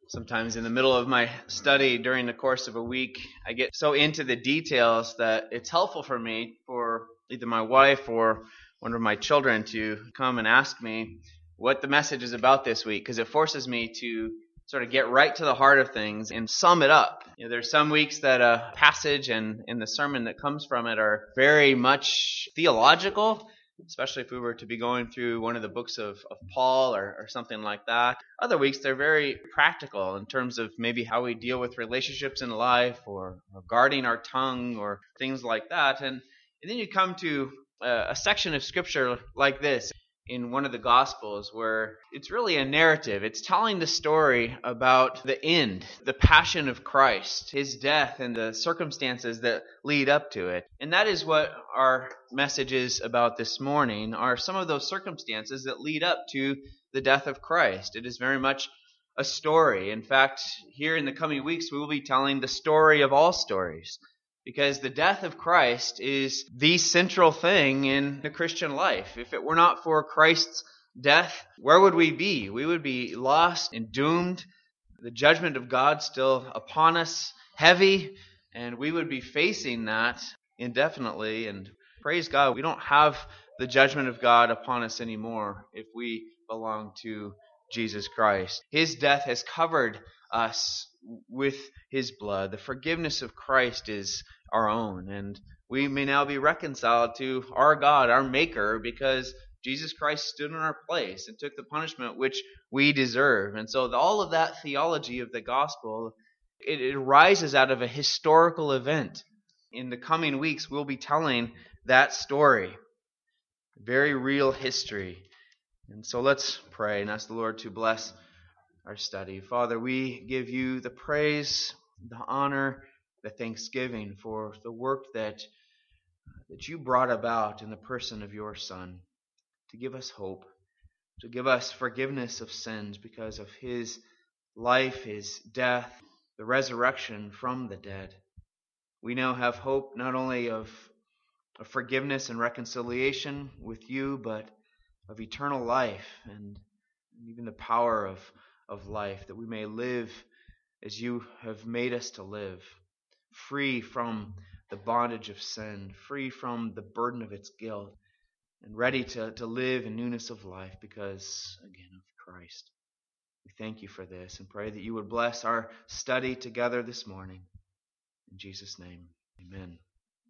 Sometimes in the middle of my study during the course of a week, I get so into the details that it's helpful for me for either my wife or one of my children to come and ask me what the message is about this week, because it forces me to sort of get right to the heart of things and sum it up. There's some weeks that a passage and the sermon that comes from it are very much theological, especially if we were to be going through one of the books of Paul or something like that. Other weeks, they're very practical in terms of maybe how we deal with relationships in life or guarding our tongue or things like that. And then you come to a section of Scripture like this in one of the Gospels where it's really a narrative. It's telling the story about the end, the passion of Christ, His death, and the circumstances that lead up to it. And that is what our message is about this morning, are some of those circumstances that lead up to the death of Christ. It is very much a story. In fact, here in the coming weeks, we will be telling the story of all stories, because the death of Christ is the central thing in the Christian life. If it were not for Christ's death, where would we be? We would be lost and doomed. The judgment of God still upon us, heavy, and we would be facing that indefinitely. And praise God, we don't have the judgment of God upon us anymore if we belong to Jesus Christ. His death has covered us with His blood. The forgiveness of Christ is our own, and we may now be reconciled to our God, our Maker, because Jesus Christ stood in our place and took the punishment which we deserve. And so all of that theology of the gospel, it arises out of a historical event. In the coming weeks, we'll be telling that story, very real history. And so let's pray and ask the Lord to bless our study. Father, we give You the praise, the honor, the thanksgiving for the work that You brought about in the person of Your Son, to give us hope, to give us forgiveness of sins because of His life, His death, the resurrection from the dead. We now have hope not only of forgiveness and reconciliation with You, but of eternal life and even the power of life, that we may live as You have made us to live, free from the bondage of sin, free from the burden of its guilt, and ready to live in newness of life because, again, of Christ. We thank You for this and pray that You would bless our study together this morning. In Jesus' name, amen.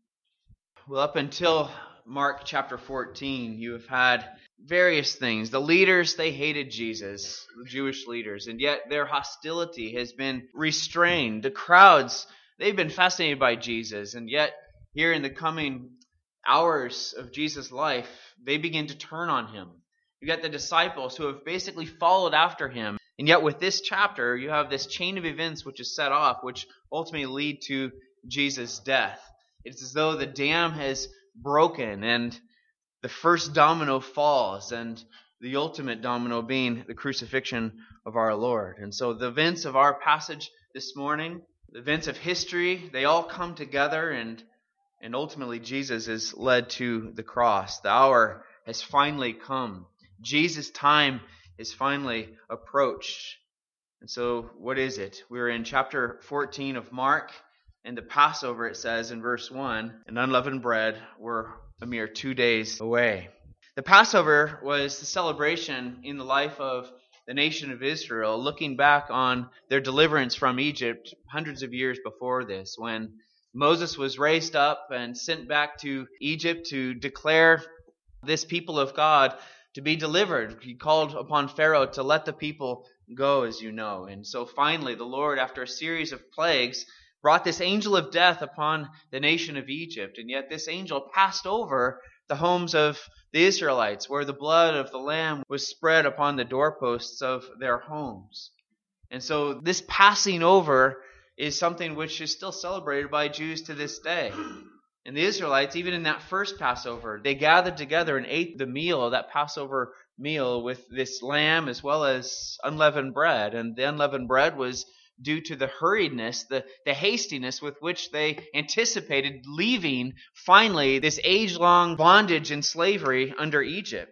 Well, up until Mark chapter 14, you have had various things. The leaders, they hated Jesus, the Jewish leaders, and yet their hostility has been restrained. The crowds, they've been fascinated by Jesus, and yet here in the coming hours of Jesus' life, they begin to turn on Him. You got the disciples who have basically followed after Him, and yet with this chapter, you have this chain of events which is set off, which ultimately lead to Jesus' death. It's as though the dam has broken and the first domino falls, and the ultimate domino being the crucifixion of our Lord. And so the events of our passage this morning, the events of history, they all come together, and ultimately Jesus is led to the cross. The hour has finally come. Jesus' time is finally approached. And so what is it? We're in chapter 14 of Mark. And the Passover, it says in verse 1, and unleavened bread were a mere 2 days away. The Passover was the celebration in the life of the nation of Israel, looking back on their deliverance from Egypt hundreds of years before this, when Moses was raised up and sent back to Egypt to declare this people of God to be delivered. He called upon Pharaoh to let the people go, as you know. And so finally, the Lord, after a series of plagues, brought this angel of death upon the nation of Egypt. And yet this angel passed over the homes of the Israelites, where the blood of the Lamb was spread upon the doorposts of their homes. And so this passing over is something which is still celebrated by Jews to this day. And the Israelites, even in that first Passover, they gathered together and ate the meal, that Passover meal, with this lamb as well as unleavened bread. And the unleavened bread was due to the hurriedness, the hastiness with which they anticipated leaving, finally, this age-long bondage and slavery under Egypt.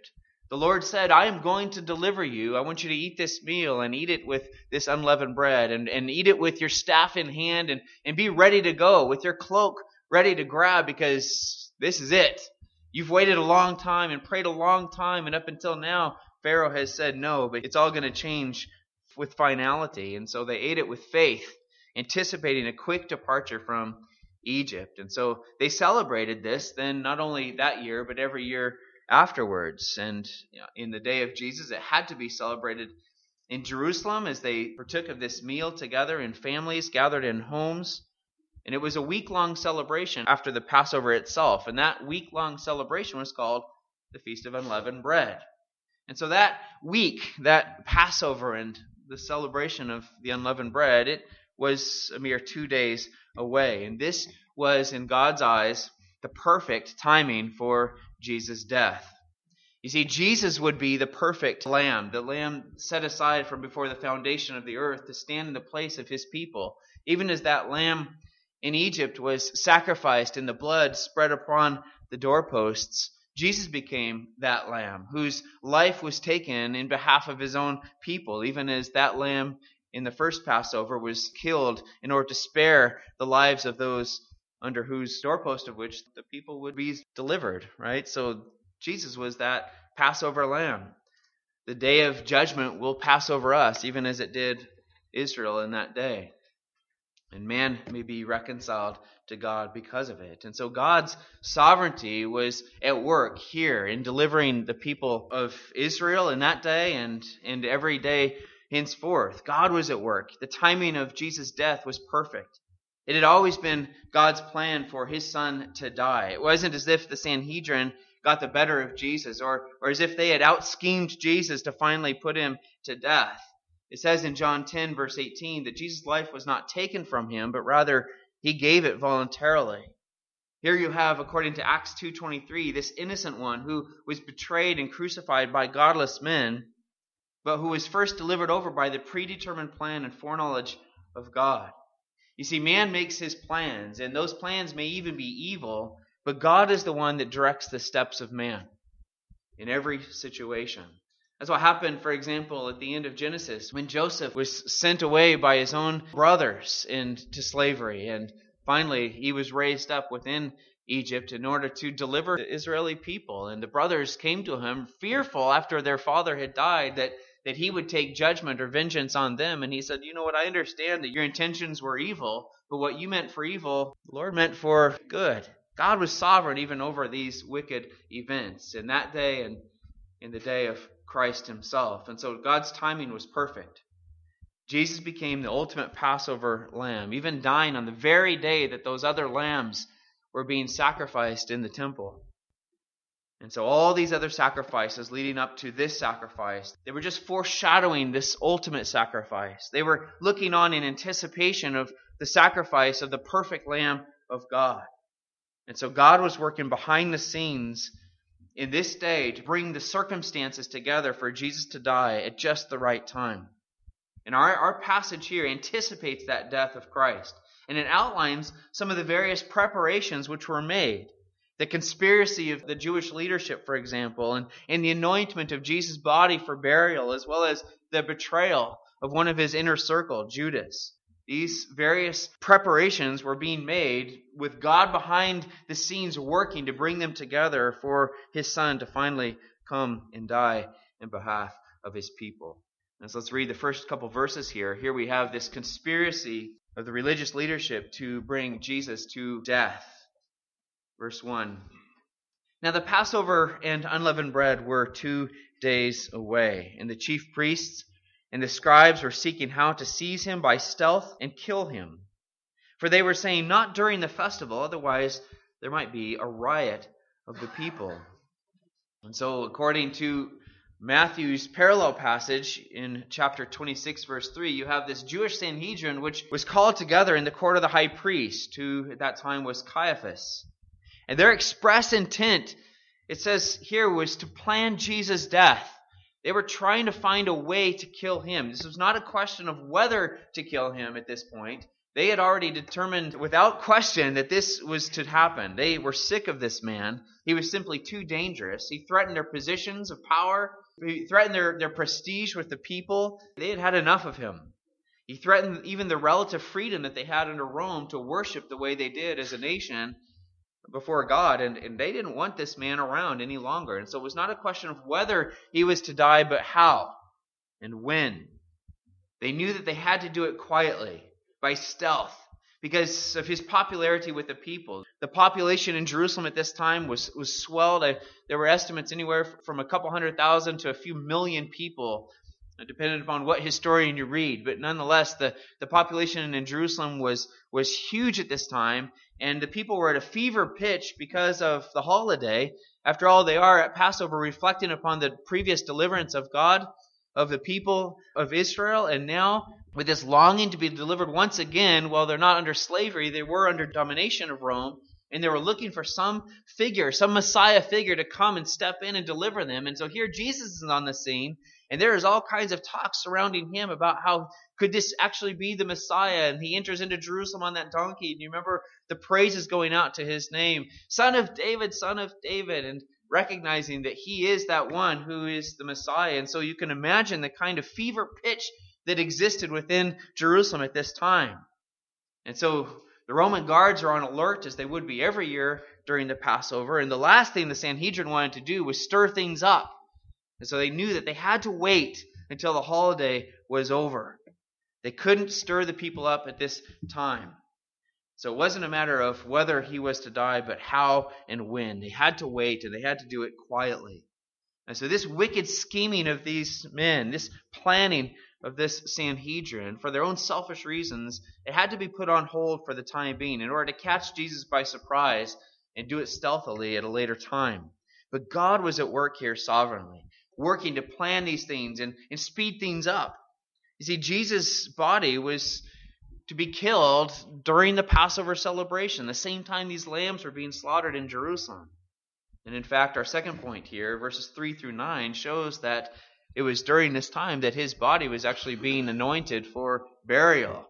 The Lord said, I am going to deliver you. I want you to eat this meal and eat it with this unleavened bread and eat it with your staff in hand and be ready to go with your cloak ready to grab, because this is it. You've waited a long time and prayed a long time, and up until now, Pharaoh has said no, but it's all going to change with finality. And so they ate it with faith, anticipating a quick departure from Egypt. And so they celebrated this then not only that year, but every year afterwards. And in the day of Jesus, it had to be celebrated in Jerusalem as they partook of this meal together in families gathered in homes. And it was a week-long celebration after the Passover itself. And that week-long celebration was called the Feast of Unleavened Bread. And so that week, that Passover and the celebration of the unleavened bread, it was a mere 2 days away. And this was, in God's eyes, the perfect timing for Jesus' death. You see, Jesus would be the perfect lamb, the lamb set aside from before the foundation of the earth to stand in the place of his people. Even as that lamb in Egypt was sacrificed and the blood spread upon the doorposts, Jesus became that lamb whose life was taken in behalf of his own people, even as that lamb in the first Passover was killed in order to spare the lives of those under whose doorpost of which the people would be delivered, right? So Jesus was that Passover lamb. The day of judgment will pass over us, even as it did Israel in that day. And man may be reconciled to God because of it. And so God's sovereignty was at work here in delivering the people of Israel in that day and every day henceforth. God was at work. The timing of Jesus' death was perfect. It had always been God's plan for his son to die. It wasn't as if the Sanhedrin got the better of Jesus or as if they had out-schemed Jesus to finally put him to death. It says in John 10, verse 18, that Jesus' life was not taken from him, but rather he gave it voluntarily. Here you have, according to Acts 2:23, this innocent one who was betrayed and crucified by godless men, but who was first delivered over by the predetermined plan and foreknowledge of God. You see, man makes his plans, and those plans may even be evil, but God is the one that directs the steps of man in every situation. That's what happened, for example, at the end of Genesis, when Joseph was sent away by his own brothers into slavery. And finally, he was raised up within Egypt in order to deliver the Israeli people. And the brothers came to him, fearful after their father had died, that he would take judgment or vengeance on them. And he said, you know what, I understand that your intentions were evil, but what you meant for evil, the Lord meant for good. God was sovereign even over these wicked events in that day and in the day of Christ himself. And so God's timing was perfect. Jesus became the ultimate Passover lamb, even dying on the very day that those other lambs were being sacrificed in the temple. And so all these other sacrifices leading up to this sacrifice, they were just foreshadowing this ultimate sacrifice. They were looking on in anticipation of the sacrifice of the perfect Lamb of God. And so God was working behind the scenes in this day to bring the circumstances together for Jesus to die at just the right time. And our passage here anticipates that death of Christ. And it outlines some of the various preparations which were made. The conspiracy of the Jewish leadership, for example, and the anointment of Jesus' body for burial, as well as the betrayal of one of his inner circle, Judas. These various preparations were being made with God behind the scenes working to bring them together for his son to finally come and die in behalf of his people. And so let's read the first couple verses here. Here we have this conspiracy of the religious leadership to bring Jesus to death. Verse 1. Now the Passover and unleavened bread were 2 days away, and the chief priests and the scribes were seeking how to seize him by stealth and kill him. For they were saying, not during the festival, otherwise there might be a riot of the people. And so according to Matthew's parallel passage in chapter 26, verse 3, you have this Jewish Sanhedrin which was called together in the court of the high priest, who at that time was Caiaphas. And their express intent, it says here, was to plan Jesus' death. They were trying to find a way to kill him. This was not a question of whether to kill him at this point. They had already determined without question that this was to happen. They were sick of this man. He was simply too dangerous. He threatened their positions of power. He threatened their prestige with the people. They had had enough of him. He threatened even the relative freedom that they had under Rome to worship the way they did as a nation before God. And they didn't want this man around any longer. And so it was not a question of whether he was to die, but how and when. They knew that they had to do it quietly, by stealth, because of his popularity with the people. The population in Jerusalem at this time was swelled. There were estimates anywhere from a couple 100,000 to a few million people, depending upon what historian you read. But nonetheless, the population in Jerusalem was huge at this time, and the people were at a fever pitch because of the holiday. After all, they are at Passover reflecting upon the previous deliverance of God, of the people of Israel, and now with this longing to be delivered once again, while they're not under slavery, they were under domination of Rome, and they were looking for some figure, some Messiah figure to come and step in and deliver them. And so here Jesus is on the scene, and there is all kinds of talk surrounding him about how could this actually be the Messiah. And he enters into Jerusalem on that donkey, and you remember the praises going out to his name, Son of David, Son of David, and recognizing that he is that one who is the Messiah. And so you can imagine the kind of fever pitch that existed within Jerusalem at this time. And so the Roman guards are on alert, as they would be every year during the Passover. And the last thing the Sanhedrin wanted to do was stir things up. And so they knew that they had to wait until the holiday was over. They couldn't stir the people up at this time. So it wasn't a matter of whether he was to die, but how and when. They had to wait, and they had to do it quietly. And so this wicked scheming of these men, this planning of this Sanhedrin, for their own selfish reasons, it had to be put on hold for the time being in order to catch Jesus by surprise and do it stealthily at a later time. But God was at work here sovereignly, working to plan these things and speed things up. You see, Jesus' body was to be killed during the Passover celebration, the same time these lambs were being slaughtered in Jerusalem. And in fact, our second point here, verses 3 through 9, shows that it was during this time that his body was actually being anointed for burial.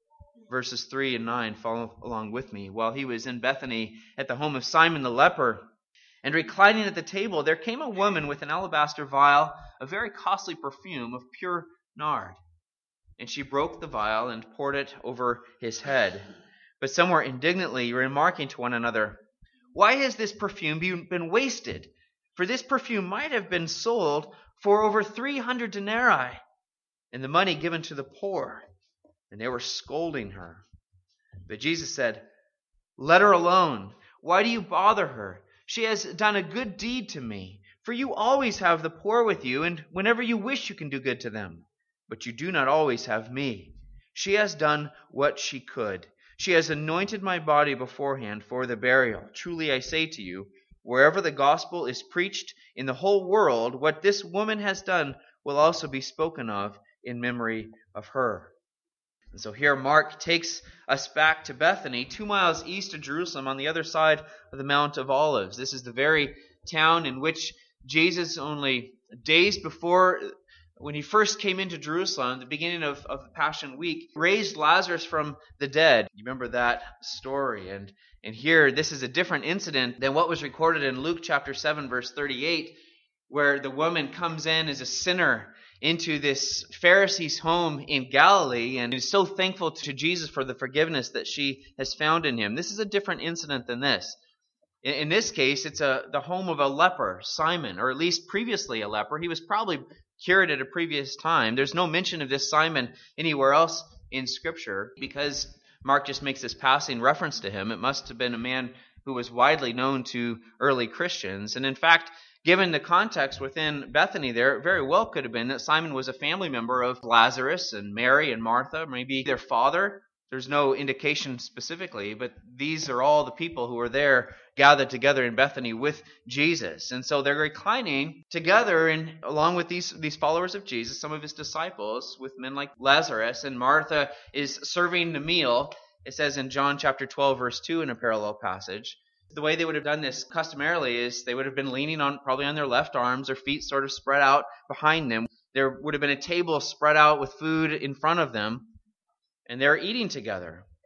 Verses 3 and 9, follow along with me. While he was in Bethany at the home of Simon the leper, and reclining at the table, there came a woman with an alabaster vial, a very costly perfume of pure nard. And she broke the vial and poured it over his head. But some were indignantly remarking to one another, "Why has this perfume been wasted? For this perfume might have been sold for over 300 denarii, and the money given to the poor." And they were scolding her. But Jesus said, "Let her alone. Why do you bother her? She has done a good deed to me. For you always have the poor with you, and whenever you wish you can do good to them. But you do not always have me. She has done what she could. She has anointed my body beforehand for the burial. Truly I say to you, wherever the gospel is preached in the whole world, what this woman has done will also be spoken of in memory of her." And so here Mark takes us back to Bethany, 2 miles east of Jerusalem on the other side of the Mount of Olives. This is the very town in which Jesus, only days before, when he first came into Jerusalem, the beginning of the Passion Week, raised Lazarus from the dead. You remember that story. And here, this is a different incident than what was recorded in Luke chapter 7, verse 38, where the woman comes in as a sinner into this Pharisee's home in Galilee and is so thankful to Jesus for the forgiveness that she has found in him. This is a different incident than this. In this case, it's the home of a leper, Simon, or at least previously a leper. He was probably cured at a previous time. There's no mention of this Simon anywhere else in Scripture because Mark just makes this passing reference to him. It must have been a man who was widely known to early Christians. And in fact, given the context within Bethany there, it very well could have been that Simon was a family member of Lazarus and Mary and Martha, maybe their father. There's no indication specifically, but these are all the people who are there gathered together in Bethany with Jesus. And so they're reclining together and along with these followers of Jesus, some of his disciples, with men like Lazarus, and Martha is serving the meal. It says in John chapter 12, verse 2 in a parallel passage. The way they would have done this customarily is they would have been leaning probably on their left arms, their feet sort of spread out behind them. There would have been a table spread out with food in front of them, and they're eating together.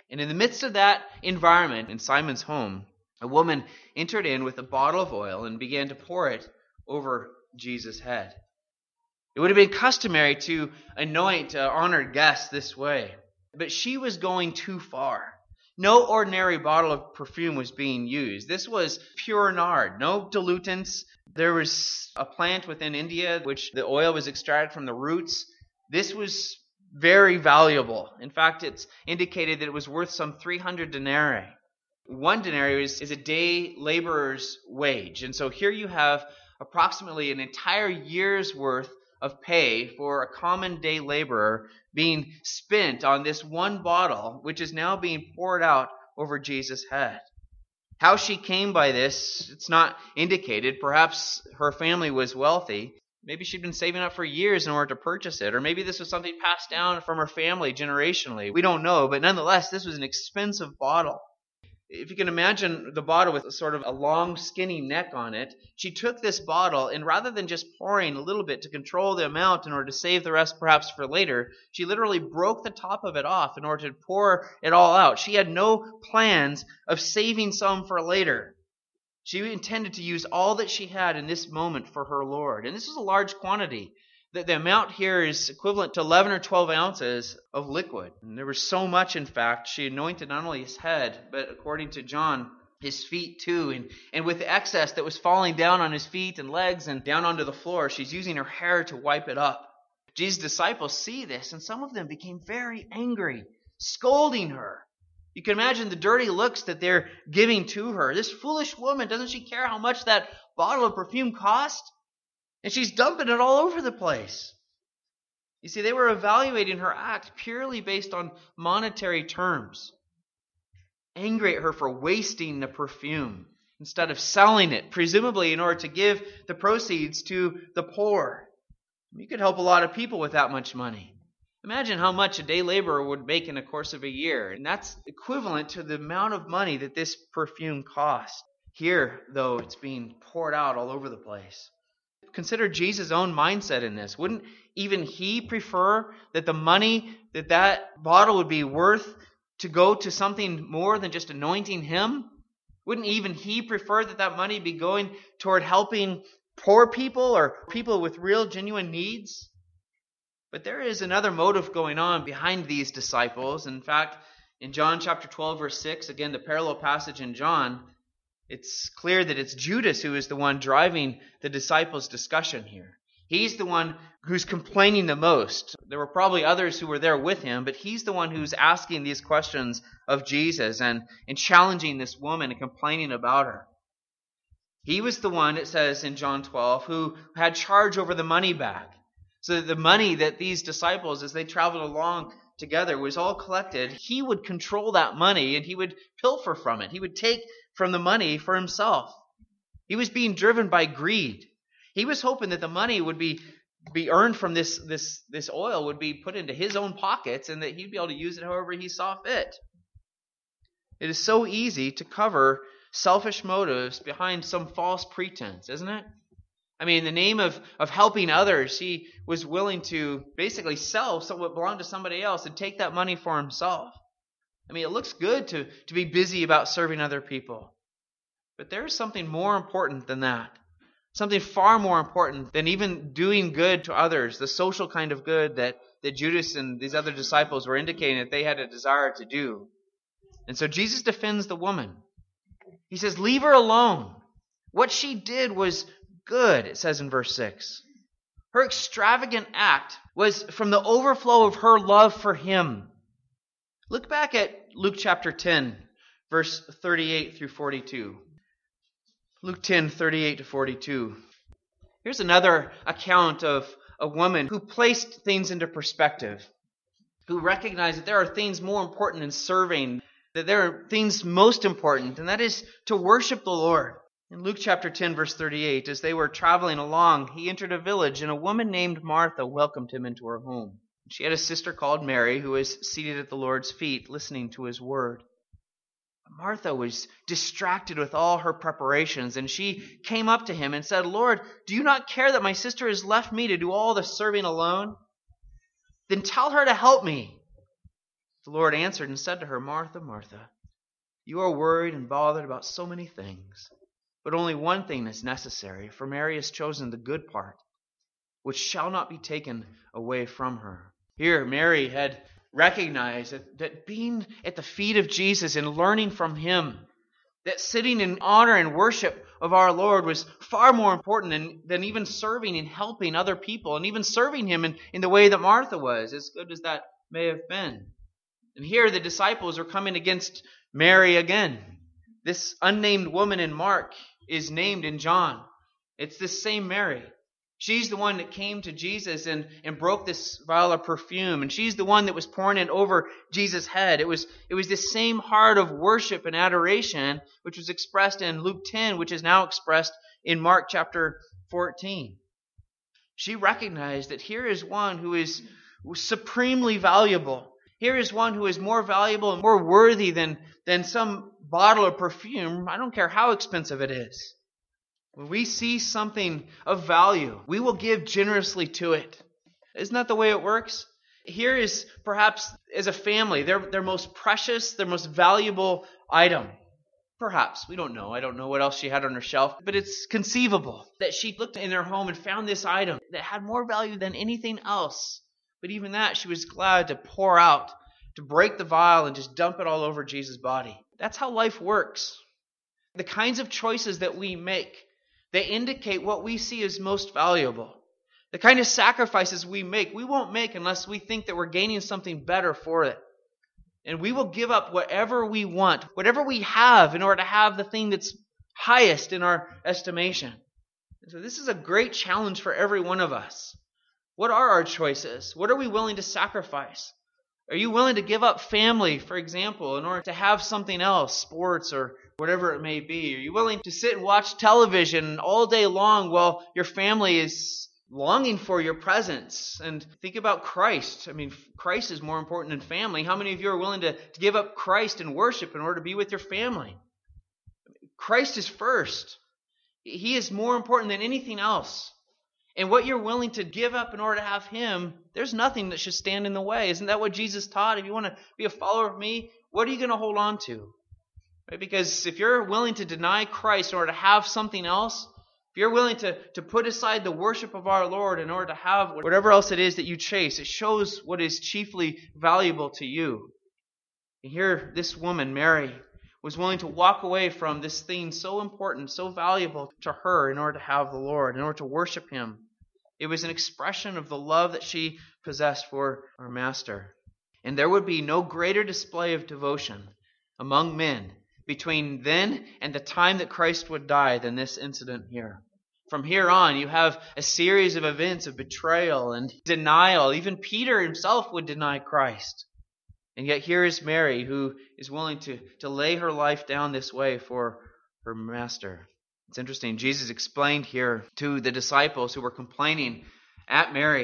And in the midst of that environment in Simon's home, a woman entered in with a bottle of oil and began to pour it over Jesus' head. It would have been customary to anoint honored guests this way, but she was going too far. No ordinary bottle of perfume was being used. This was pure nard, no dilutants. There was a plant within India which the oil was extracted from the roots. This was very valuable. In fact, it's indicated that it was worth some 300 denarii. One denarii is a day laborer's wage. And so here you have approximately an entire year's worth of pay for a common day laborer being spent on this one bottle, which is now being poured out over Jesus' head. How she came by this, it's not indicated. Perhaps her family was wealthy. Maybe she'd been saving up for years in order to purchase it. Or maybe this was something passed down from her family generationally. We don't know, but nonetheless, this was an expensive bottle. If you can imagine the bottle with sort of a long, skinny neck on it, she took this bottle, and rather than just pouring a little bit to control the amount in order to save the rest perhaps for later, she literally broke the top of it off in order to pour it all out. She had no plans of saving some for later. She intended to use all that she had in this moment for her Lord. And this is a large quantity. The amount here is equivalent to 11 or 12 ounces of liquid. And there was so much, in fact, she anointed not only his head, but according to John, his feet too. And with the excess that was falling down on his feet and legs and down onto the floor, she's using her hair to wipe it up. Jesus' disciples see this, and some of them became very angry, scolding her. You can imagine the dirty looks that they're giving to her. This foolish woman, doesn't she care how much that bottle of perfume cost? And she's dumping it all over the place. You see, they were evaluating her act purely based on monetary terms. Angry at her for wasting the perfume instead of selling it, presumably in order to give the proceeds to the poor. You could help a lot of people with that much money. Imagine how much a day laborer would make in the course of a year. And that's equivalent to the amount of money that this perfume cost. Here, though, it's being poured out all over the place. Consider Jesus' own mindset in this. Wouldn't even he prefer that the money that bottle would be worth to go to something more than just anointing him? Wouldn't even he prefer that money be going toward helping poor people or people with real genuine needs? But there is another motive going on behind these disciples. In fact, in John chapter 12, verse 6, again, the parallel passage in John, it's clear that it's Judas who is the one driving the disciples' discussion here. He's the one who's complaining the most. There were probably others who were there with him, but he's the one who's asking these questions of Jesus and challenging this woman and complaining about her. He was the one, it says in John 12, who had charge over the money bag. So that the money that these disciples, as they traveled along together, was all collected. He would control that money and he would pilfer from it. He would take from the money for himself. He was being driven by greed. He was hoping that the money would be earned from this oil would be put into his own pockets and that he'd be able to use it however he saw fit. It is so easy to cover selfish motives behind some false pretense, isn't it? I mean, in the name of helping others, he was willing to basically sell what belonged to somebody else and take that money for himself. I mean, it looks good to be busy about serving other people. But there is something more important than that. Something far more important than even doing good to others, the social kind of good that Judas and these other disciples were indicating that they had a desire to do. And so Jesus defends the woman. He says, leave her alone. What she did was good, it says in verse 6. Her extravagant act was from the overflow of her love for him. Look back at Luke chapter 10, verse 38 through 42. Luke 10, 38 to 42. Here's another account of a woman who placed things into perspective, who recognized that there are things more important in serving, that there are things most important, and that is to worship the Lord. In Luke chapter 10, verse 38, as they were traveling along, he entered a village, and a woman named Martha welcomed him into her home. She had a sister called Mary, who was seated at the Lord's feet, listening to his word. Martha was distracted with all her preparations, and she came up to him and said, Lord, do you not care that my sister has left me to do all the serving alone? Then tell her to help me. The Lord answered and said to her, Martha, Martha, you are worried and bothered about so many things, but only one thing is necessary, for Mary has chosen the good part, which shall not be taken away from her. Here, Mary had recognized that being at the feet of Jesus and learning from Him, that sitting in honor and worship of our Lord was far more important than even serving and helping other people, and even serving Him in the way that Martha was, as good as that may have been. And here the disciples are coming against Mary again. This unnamed woman in Mark is named in John. It's this same Mary. She's the one that came to Jesus and broke this vial of perfume. And she's the one that was pouring it over Jesus' head. It was this same heart of worship and adoration, which was expressed in Luke 10, which is now expressed in Mark chapter 14. She recognized that here is one who is supremely valuable. Here is one who is more valuable and more worthy than some bottle of perfume. I don't care how expensive it is. When we see something of value, we will give generously to it. Isn't that the way it works? Here is perhaps as a family, their most precious, their most valuable item. Perhaps. We don't know. I don't know what else she had on her shelf. But it's conceivable that she looked in her home and found this item that had more value than anything else. But even that, she was glad to pour out, to break the vial and just dump it all over Jesus' body. That's how life works. The kinds of choices that we make, they indicate what we see as most valuable. The kind of sacrifices we won't make unless we think that we're gaining something better for it. And we will give up whatever we want, whatever we have, in order to have the thing that's highest in our estimation. And so this is a great challenge for every one of us. What are our choices? What are we willing to sacrifice? Are you willing to give up family, for example, in order to have something else, sports or whatever it may be? Are you willing to sit and watch television all day long while your family is longing for your presence? And think about Christ. I mean, Christ is more important than family. How many of you are willing to give up Christ and worship in order to be with your family? Christ is first. He is more important than anything else. And what you're willing to give up in order to have Him, there's nothing that should stand in the way. Isn't that what Jesus taught? If you want to be a follower of me, what are you going to hold on to? Right? Because if you're willing to deny Christ in order to have something else, if you're willing to put aside the worship of our Lord in order to have whatever else it is that you chase, it shows what is chiefly valuable to you. And here, this woman, Mary, was willing to walk away from this thing so important, so valuable to her in order to have the Lord, in order to worship Him. It was an expression of the love that she possessed for our Master. And there would be no greater display of devotion among men between then and the time that Christ would die than this incident here. From here on, you have a series of events of betrayal and denial. Even Peter himself would deny Christ. And yet here is Mary, who is willing to lay her life down this way for her Master. It's interesting. Jesus explained here to the disciples who were complaining at Mary.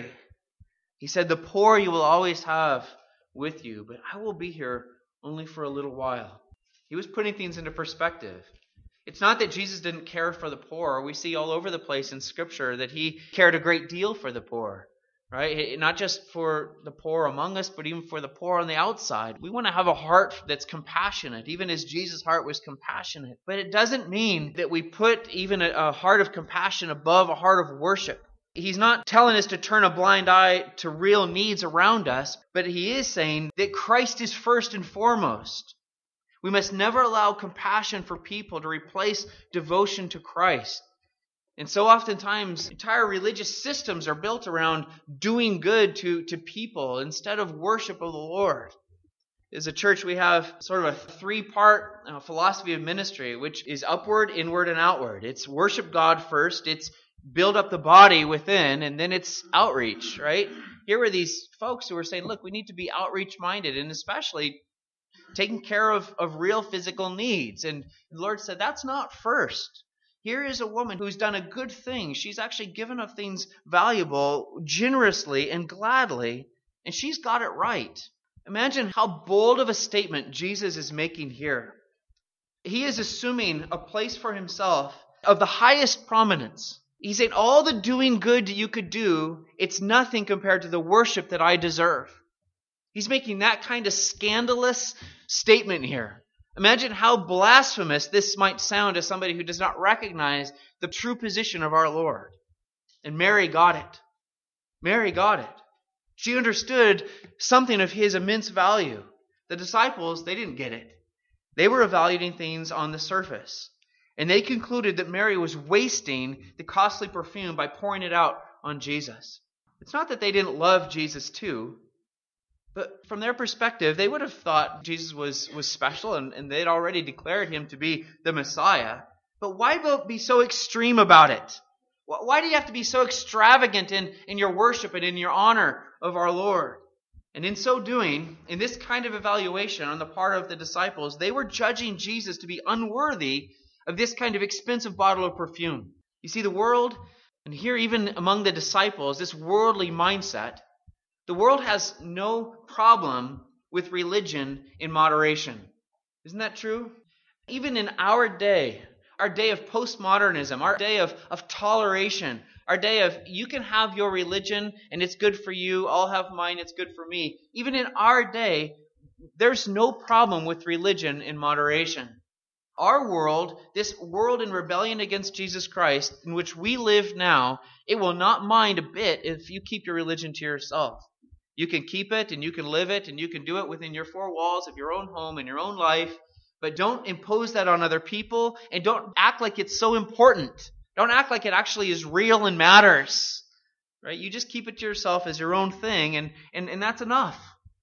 He said, "The poor you will always have with you, but I will be here only for a little while." He was putting things into perspective. It's not that Jesus didn't care for the poor. We see all over the place in Scripture that He cared a great deal for the poor. Right? Not just for the poor among us, but even for the poor on the outside. We want to have a heart that's compassionate, even as Jesus' heart was compassionate. But it doesn't mean that we put even a heart of compassion above a heart of worship. He's not telling us to turn a blind eye to real needs around us, but He is saying that Christ is first and foremost. We must never allow compassion for people to replace devotion to Christ. And so oftentimes, entire religious systems are built around doing good to people instead of worship of the Lord. As a church, we have sort of a three-part philosophy of ministry, which is upward, inward, and outward. It's worship God first, it's build up the body within, and then it's outreach, right? Here were these folks who were saying, look, we need to be outreach-minded, and especially taking care of real physical needs. And the Lord said, that's not first. Here is a woman who's done a good thing. She's actually given up things valuable generously and gladly, and she's got it right. Imagine how bold of a statement Jesus is making here. He is assuming a place for Himself of the highest prominence. He's saying all the doing good that you could do, it's nothing compared to the worship that I deserve. He's making that kind of scandalous statement here. Imagine how blasphemous this might sound to somebody who does not recognize the true position of our Lord. And Mary got it. Mary got it. She understood something of his immense value. The disciples, they didn't get it. They were evaluating things on the surface. And they concluded that Mary was wasting the costly perfume by pouring it out on Jesus. It's not that they didn't love Jesus too, but from their perspective, they would have thought Jesus was special and they'd already declared him to be the Messiah. But why be so extreme about it? Why do you have to be so extravagant in your worship and in your honor of our Lord? And in so doing, in this kind of evaluation on the part of the disciples, they were judging Jesus to be unworthy of this kind of expensive bottle of perfume. You see, the world, and here even among the disciples, this worldly mindset, the world has no problem with religion in moderation. Isn't that true? Even in our day of postmodernism, our day of toleration, our day of you can have your religion and it's good for you, I'll have mine, it's good for me. Even in our day, there's no problem with religion in moderation. Our world, this world in rebellion against Jesus Christ, in which we live now, it will not mind a bit if you keep your religion to yourself. You can keep it and you can live it and you can do it within your four walls of your own home and your own life, but don't impose that on other people and don't act like it's so important. Don't act like it actually is real and matters. Right? You just keep it to yourself as your own thing and that's enough.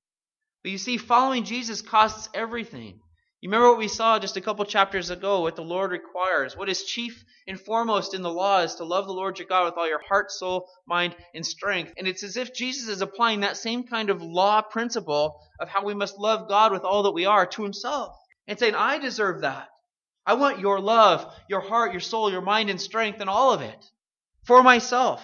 But you see, following Jesus costs everything. You remember what we saw just a couple chapters ago, what the Lord requires. What is chief and foremost in the law is to love the Lord your God with all your heart, soul, mind, and strength. And it's as if Jesus is applying that same kind of law principle of how we must love God with all that we are to himself. And saying, I deserve that. I want your love, your heart, your soul, your mind, and strength, and all of it for myself.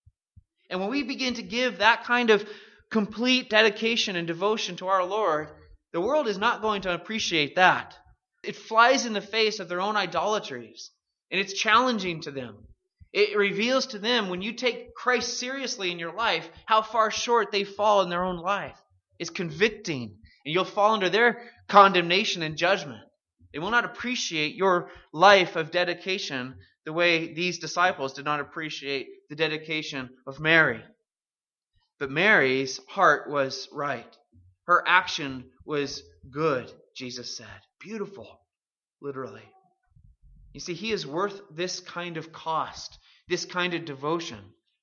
And when we begin to give that kind of complete dedication and devotion to our Lord, the world is not going to appreciate that. It flies in the face of their own idolatries, and it's challenging to them. It reveals to them, when you take Christ seriously in your life, how far short they fall in their own life. It's convicting, and you'll fall under their condemnation and judgment. They will not appreciate your life of dedication the way these disciples did not appreciate the dedication of Mary. But Mary's heart was right. Her action was good, Jesus said. Beautiful, literally. You see, he is worth this kind of cost, this kind of devotion.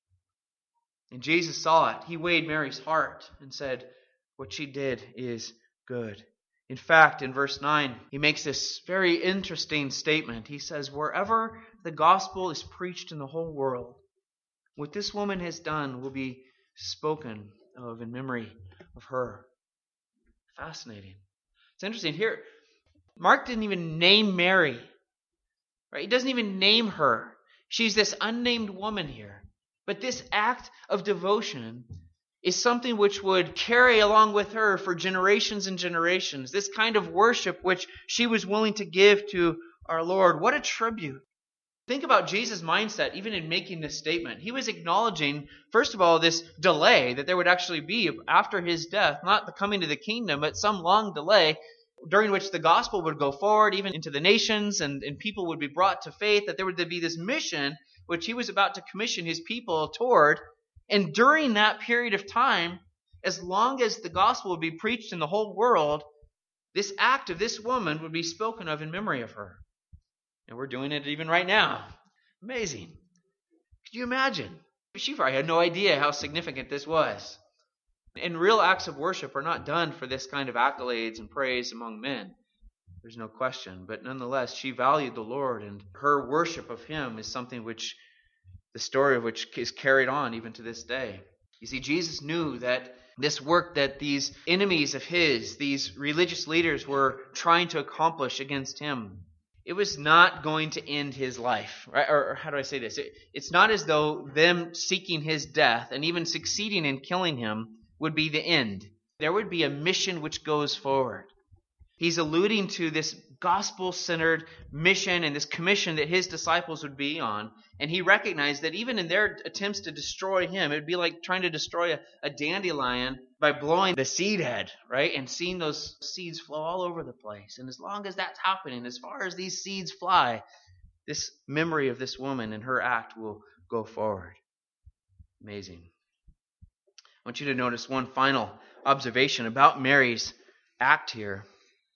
And Jesus saw it. He weighed Mary's heart and said, what she did is good. In fact, in verse 9, he makes this very interesting statement. He says, wherever the gospel is preached in the whole world, what this woman has done will be spoken of in memory of her. Fascinating. It's interesting. Here, Mark didn't even name Mary. Right? He doesn't even name her. She's this unnamed woman here. But this act of devotion is something which would carry along with her for generations and generations. This kind of worship which she was willing to give to our Lord. What a tribute. Think about Jesus' mindset even in making this statement. He was acknowledging, first of all, this delay that there would actually be after his death, not the coming to the kingdom, but some long delay during which the gospel would go forward even into the nations and people would be brought to faith, that there would be this mission which he was about to commission his people toward. And during that period of time, as long as the gospel would be preached in the whole world, this act of this woman would be spoken of in memory of her. And we're doing it even right now. Amazing. Could you imagine? She probably had no idea how significant this was. And real acts of worship are not done for this kind of accolades and praise among men. There's no question. But nonetheless, she valued the Lord, and her worship of him is something which, the story of which is carried on even to this day. You see, Jesus knew that this work that these enemies of his, these religious leaders, were trying to accomplish against him, it was not going to end his life. Right? Or how do I say this? It's not as though them seeking his death and even succeeding in killing him would be the end. There would be a mission which goes forward. He's alluding to this gospel-centered mission and this commission that his disciples would be on. And he recognized that even in their attempts to destroy him, it would be like trying to destroy a dandelion by blowing the seed head, right? And seeing those seeds flow all over the place. And as long as that's happening, as far as these seeds fly, this memory of this woman and her act will go forward. Amazing. I want you to notice one final observation about Mary's act here.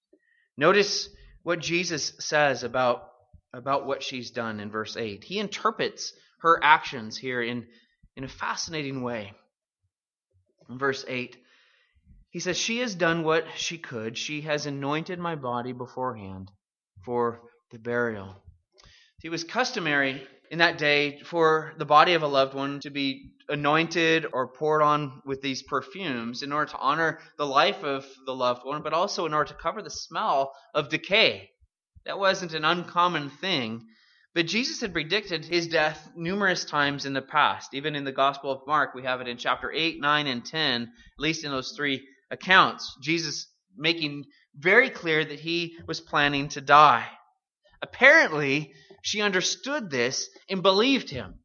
Notice what Jesus says about what she's done in verse 8. He interprets her actions here in a fascinating way. In verse 8, he says, "She has done what she could. She has anointed my body beforehand for the burial." It was customary in that day for the body of a loved one to be anointed or poured on with these perfumes in order to honor the life of the loved one, but also in order to cover the smell of decay. That wasn't an uncommon thing. But Jesus had predicted his death numerous times in the past. Even in the Gospel of Mark, we have it in chapter 8, 9, and 10, at least in those three accounts. Jesus making very clear that he was planning to die. Apparently, she understood this and believed him.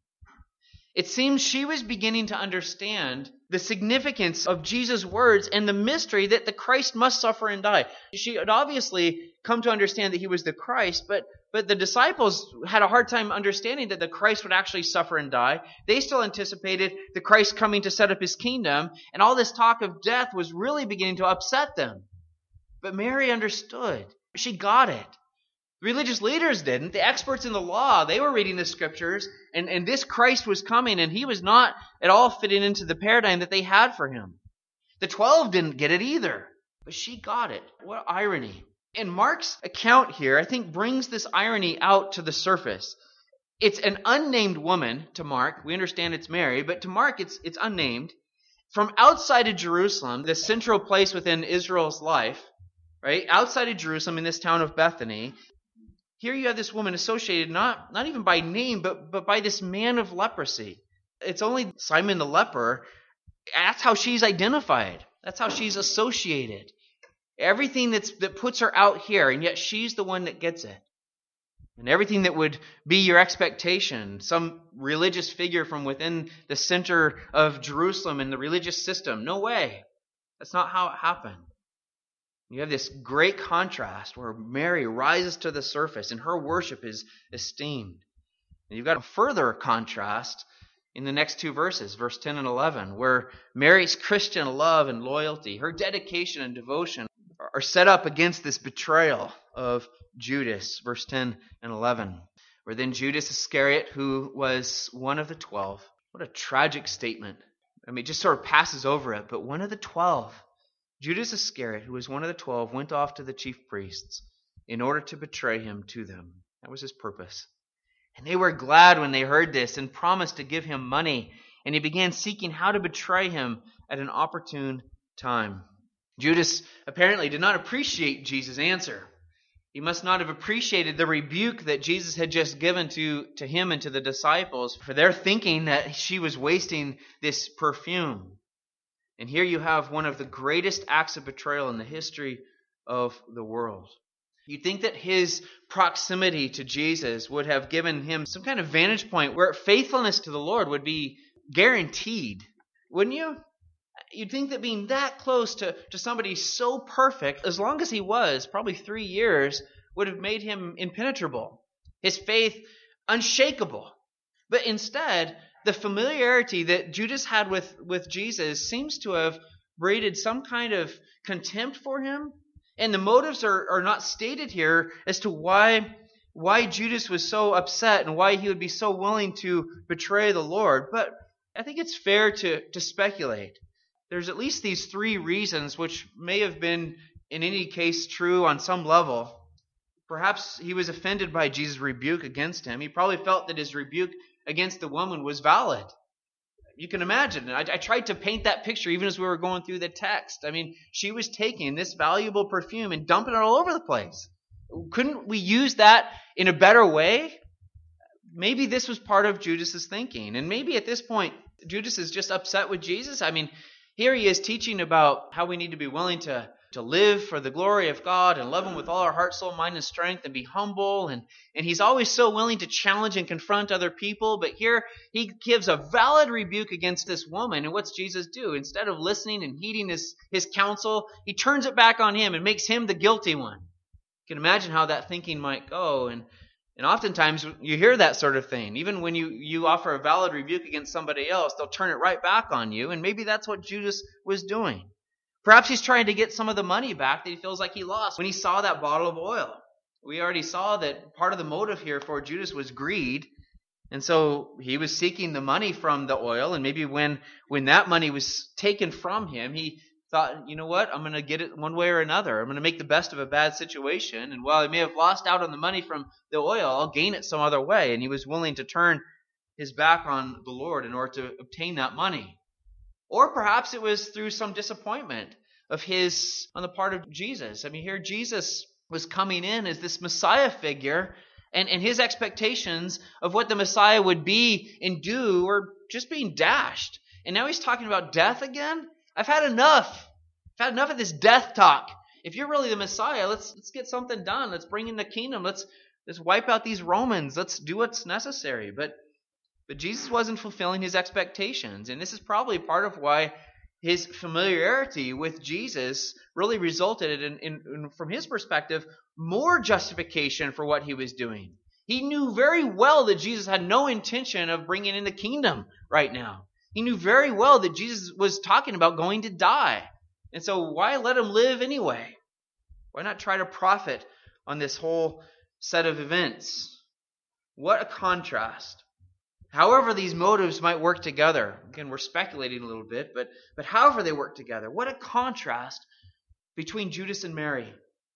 It seems she was beginning to understand the significance of Jesus' words and the mystery that the Christ must suffer and die. She had obviously come to understand that he was the Christ, but the disciples had a hard time understanding that the Christ would actually suffer and die. They still anticipated the Christ coming to set up his kingdom, and all this talk of death was really beginning to upset them. But Mary understood. She got it. Religious leaders didn't. The experts in the law, they were reading the scriptures, and this Christ was coming, and he was not at all fitting into the paradigm that they had for him. The 12 didn't get it either, but she got it. What irony. And Mark's account here, I think, brings this irony out to the surface. It's an unnamed woman to Mark. We understand it's Mary, but to Mark it's unnamed. From outside of Jerusalem, the central place within Israel's life, right? Outside of Jerusalem in this town of Bethany, here you have this woman associated not even by name, but by this man of leprosy. It's only Simon the leper. That's how she's identified. That's how she's associated. Everything that puts her out here, and yet she's the one that gets it. And everything that would be your expectation, some religious figure from within the center of Jerusalem and the religious system. No way. That's not how it happened. You have this great contrast where Mary rises to the surface and her worship is esteemed. And you've got a further contrast in the next two verses, verse 10 and 11, where Mary's Christian love and loyalty, her dedication and devotion are set up against this betrayal of Judas, verse 10 and 11, where then Judas Iscariot, who was one of the 12, what a tragic statement. I mean, it just sort of passes over it, but one of the 12, Judas Iscariot, who was one of the 12, went off to the chief priests in order to betray him to them. That was his purpose. And they were glad when they heard this and promised to give him money. And he began seeking how to betray him at an opportune time. Judas apparently did not appreciate Jesus' answer. He must not have appreciated the rebuke that Jesus had just given to him and to the disciples for their thinking that she was wasting this perfume. And here you have one of the greatest acts of betrayal in the history of the world. You'd think that his proximity to Jesus would have given him some kind of vantage point where faithfulness to the Lord would be guaranteed. Wouldn't you? You'd think that being that close to somebody so perfect, as long as he was, probably 3 years, would have made him impenetrable. His faith unshakable. But instead, the familiarity that Judas had with Jesus seems to have breeded some kind of contempt for him. And the motives are not stated here as to why Judas was so upset and why he would be so willing to betray the Lord. But I think it's fair to speculate. There's at least these 3 reasons which may have been in any case true on some level. Perhaps he was offended by Jesus' rebuke against him. He probably felt that his rebuke against the woman was valid. You can imagine. I tried to paint that picture even as we were going through the text. I mean, she was taking this valuable perfume and dumping it all over the place. Couldn't we use that in a better way? Maybe this was part of Judas's thinking. And maybe at this point, Judas is just upset with Jesus. I mean, here he is teaching about how we need to be willing to to live for the glory of God and love Him with all our heart, soul, mind, and strength, and be humble. And He's always so willing to challenge and confront other people. But here He gives a valid rebuke against this woman. And what's Jesus do? Instead of listening and heeding his counsel, He turns it back on him and makes him the guilty one. You can imagine how that thinking might go. And oftentimes you hear that sort of thing. Even when you offer a valid rebuke against somebody else, they'll turn it right back on you. And maybe that's what Judas was doing. Perhaps he's trying to get some of the money back that he feels like he lost when he saw that bottle of oil. We already saw that part of the motive here for Judas was greed. And so he was seeking the money from the oil. And maybe when that money was taken from him, he thought, you know what, I'm going to get it one way or another. I'm going to make the best of a bad situation. And while I may have lost out on the money from the oil, I'll gain it some other way. And he was willing to turn his back on the Lord in order to obtain that money. Or perhaps it was through some disappointment of his on the part of Jesus. I mean, here Jesus was coming in as this Messiah figure, and his expectations of what the Messiah would be and do were just being dashed. And now he's talking about death again? I've had enough. I've had enough of this death talk. If you're really the Messiah, let's get something done. Let's bring in the kingdom. Let's wipe out these Romans. Let's do what's necessary. But Jesus wasn't fulfilling his expectations. And this is probably part of why his familiarity with Jesus really resulted in from his perspective, more justification for what he was doing. He knew very well that Jesus had no intention of bringing in the kingdom right now. He knew very well that Jesus was talking about going to die. And so why let him live anyway? Why not try to profit on this whole set of events? What a contrast. However these motives might work together, again, we're speculating a little bit, but however they work together, what a contrast between Judas and Mary.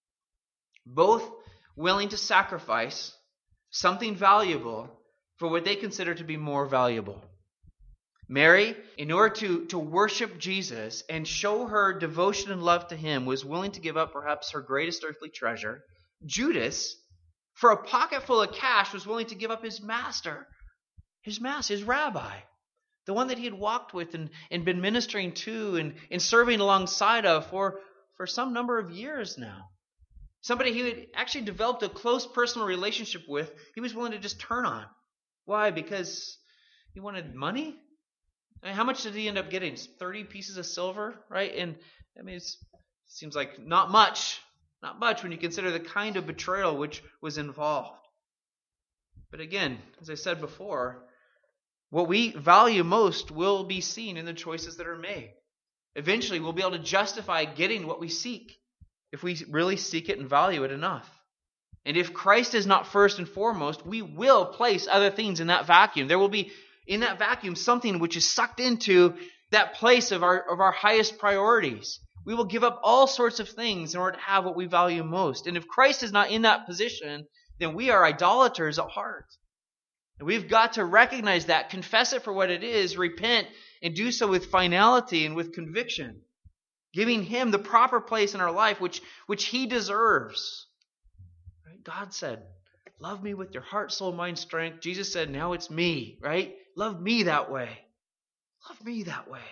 Both willing to sacrifice something valuable for what they consider to be more valuable. Mary, in order to worship Jesus and show her devotion and love to him, was willing to give up perhaps her greatest earthly treasure. Judas, for a pocket full of cash, was willing to give up his master. His rabbi, the one that he had walked with and been ministering to and serving alongside of for some number of years now. Somebody he had actually developed a close personal relationship with, he was willing to just turn on. Why? Because he wanted money? I mean, how much did he end up getting? 30 pieces of silver, right? And I mean, it seems like not much when you consider the kind of betrayal which was involved. But again, as I said before, what we value most will be seen in the choices that are made. Eventually, we'll be able to justify getting what we seek if we really seek it and value it enough. And if Christ is not first and foremost, we will place other things in that vacuum. There will be in that vacuum something which is sucked into that place of our highest priorities. We will give up all sorts of things in order to have what we value most. And if Christ is not in that position, then we are idolaters at heart. And we've got to recognize that, confess it for what it is, repent, and do so with finality and with conviction, giving him the proper place in our life which he deserves. Right? God said, love me with your heart, soul, mind, strength. Jesus said, now it's me, right? Love me that way. Love me that way.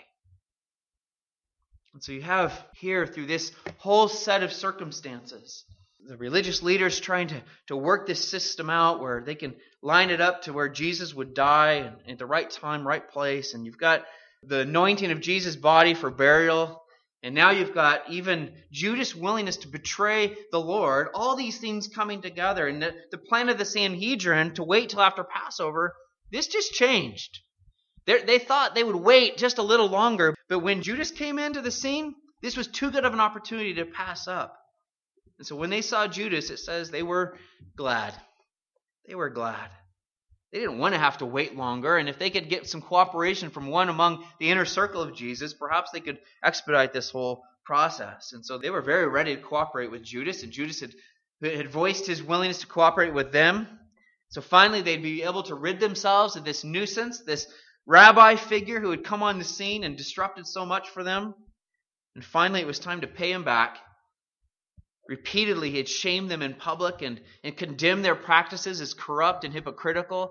And so you have here, through this whole set of circumstances, the religious leaders trying to work this system out where they can line it up to where Jesus would die and at the right time, right place. And you've got the anointing of Jesus' body for burial. And now you've got even Judas' willingness to betray the Lord. All these things coming together. And the plan of the Sanhedrin to wait till after Passover, this just changed. They thought they would wait just a little longer. But when Judas came into the scene, this was too good of an opportunity to pass up. And so when they saw Judas, it says they were glad. They were glad. They didn't want to have to wait longer. And if they could get some cooperation from one among the inner circle of Jesus, perhaps they could expedite this whole process. And so they were very ready to cooperate with Judas. And Judas had voiced his willingness to cooperate with them. So finally they'd be able to rid themselves of this nuisance, this rabbi figure who had come on the scene and disrupted so much for them. And finally it was time to pay him back. Repeatedly, he had shamed them in public and condemned their practices as corrupt and hypocritical.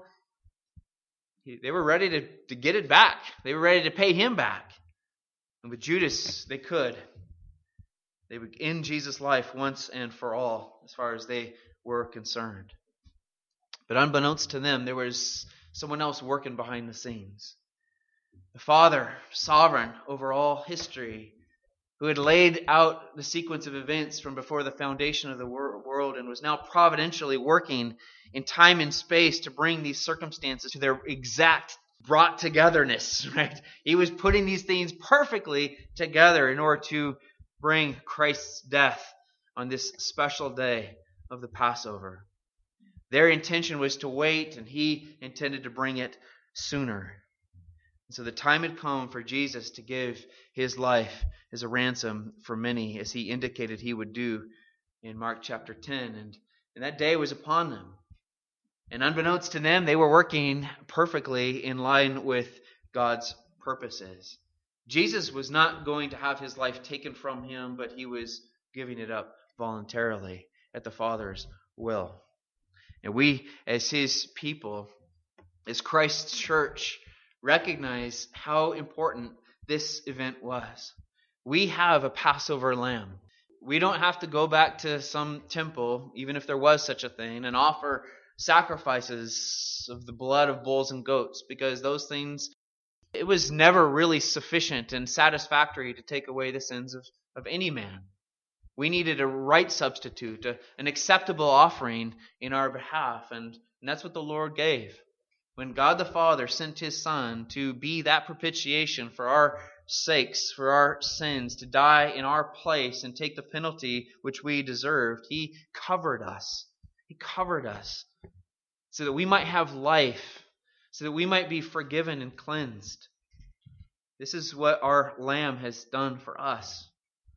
They were ready to get it back. They were ready to pay him back. And with Judas, they could. They would end Jesus' life once and for all, as far as they were concerned. But unbeknownst to them, there was someone else working behind the scenes. The Father, sovereign over all history, who had laid out the sequence of events from before the foundation of the world and was now providentially working in time and space to bring these circumstances to their exact brought togetherness, right? He was putting these things perfectly together in order to bring Christ's death on this special day of the Passover. Their intention was to wait, and he intended to bring it sooner. And so the time had come for Jesus to give his life as a ransom for many, as he indicated he would do in Mark chapter 10. And that day was upon them. And unbeknownst to them, they were working perfectly in line with God's purposes. Jesus was not going to have his life taken from him, but he was giving it up voluntarily at the Father's will. And we, as his people, as Christ's church, recognize how important this event was. We have a Passover lamb. We don't have to go back to some temple, even if there was such a thing, and offer sacrifices of the blood of bulls and goats, because those things, it was never really sufficient and satisfactory to take away the sins of any man. We needed a right substitute, an acceptable offering in our behalf, and that's what the Lord gave. When God the Father sent his Son to be that propitiation for our sakes, for our sins, to die in our place and take the penalty which we deserved, he covered us. He covered us so that we might have life, so that we might be forgiven and cleansed. This is what our Lamb has done for us.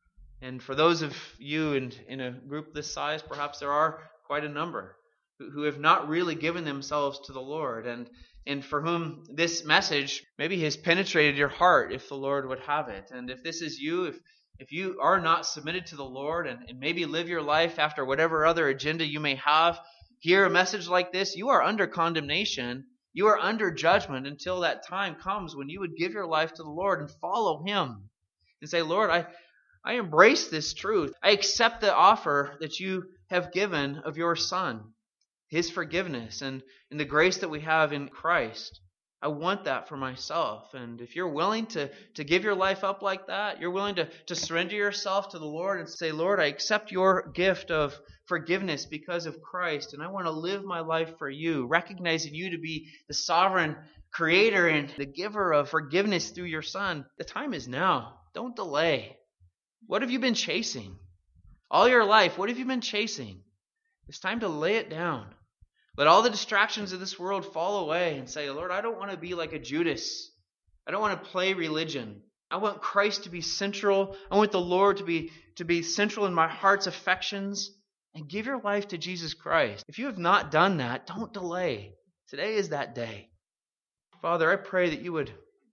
And for those of you in a group this size, perhaps there are quite a number who have not really given themselves to the Lord, and for whom this message maybe has penetrated your heart, if the Lord would have it. And if this is you, if you are not submitted to the Lord and maybe live your life after whatever other agenda you may have, hear a message like this, you are under condemnation. You are under judgment until that time comes when you would give your life to the Lord and follow him and say, Lord, I embrace this truth. I accept the offer that you have given of your Son, his forgiveness, and the grace that we have in Christ. I want that for myself. And if you're willing to give your life up like that, you're willing to surrender yourself to the Lord and say, Lord, I accept your gift of forgiveness because of Christ, and I want to live my life for you, recognizing you to be the sovereign creator and the giver of forgiveness through your Son. The time is now. Don't delay. What have you been chasing? All your life, what have you been chasing? It's time to lay it down. Let all the distractions of this world fall away and say, Lord, I don't want to be like a Judas. I don't want to play religion. I want Christ to be central. I want the Lord to be central in my heart's affections. And give your life to Jesus Christ. If you have not done that, don't delay. Today is that day. Father, I pray that you would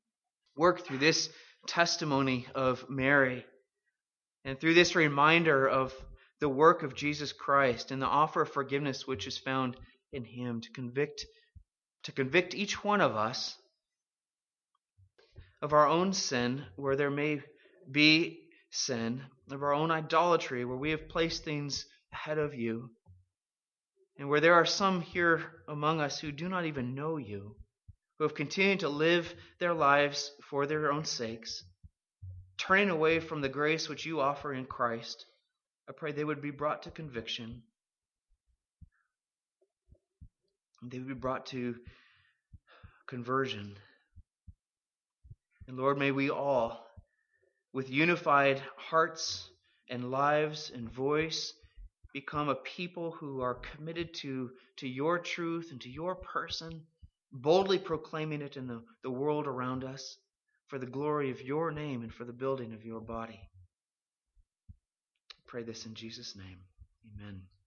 work through this testimony of Mary and through this reminder of the work of Jesus Christ and the offer of forgiveness which is found in him to convict each one of us of our own sin where there may be sin, of our own idolatry where we have placed things ahead of you, and where there are some here among us who do not even know you, who have continued to live their lives for their own sakes, turning away from the grace which you offer in Christ. I pray they would be brought to conviction. They would be brought to conversion. And Lord, may we all, with unified hearts and lives and voice, become a people who are committed to your truth and to your person, boldly proclaiming it in the world around us for the glory of your name and for the building of your body. I pray this in Jesus' name. Amen.